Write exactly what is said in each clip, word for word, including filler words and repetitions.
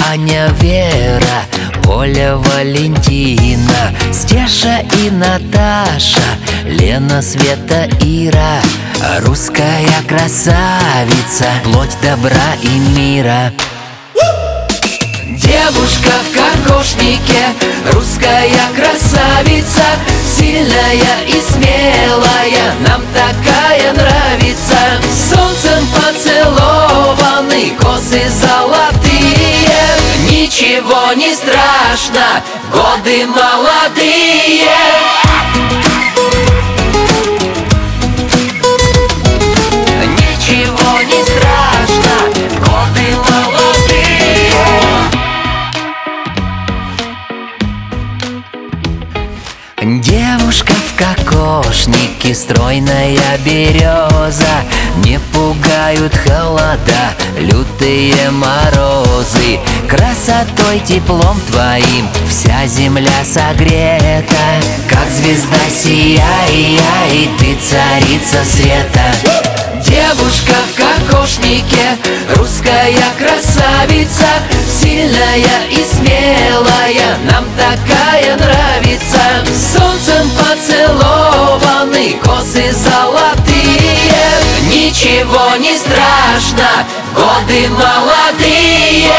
Аня, Вера, Оля, Валентина, Стеша и Наташа, Лена, Света, Ира. Русская красавица, плоть добра и мира. Девушка в кокошнике, русская красавица, сильная и смелая, нам такая нравится. Солнцем поцелованы, косы золотые, ничего не страшно, годы молодые. Ничего не страшно, годы молодые. Девушка в кокошнике, стройная береза, не пугают холода, лютые морозы. Красотой, теплом твоим вся земля согрета, как звезда сияй, ты царица света. Девушка в кокошнике, русская красавица, сильная и смелая, нам такая нравится. Солнцем поцелованы, косы золотые, ничего не страшно, годы молодые.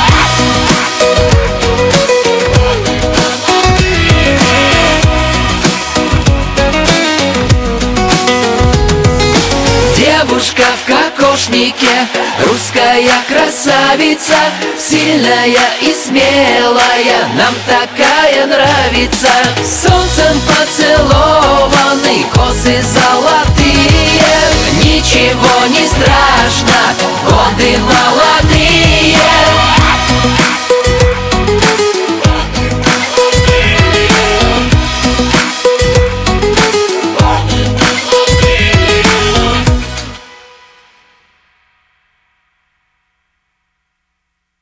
Девушка в кокошнике, русская красавица, сильная и смелая, нам такая нравится. Солнцем поцелованы, косы золотые, ничего не страшно, годы молодые.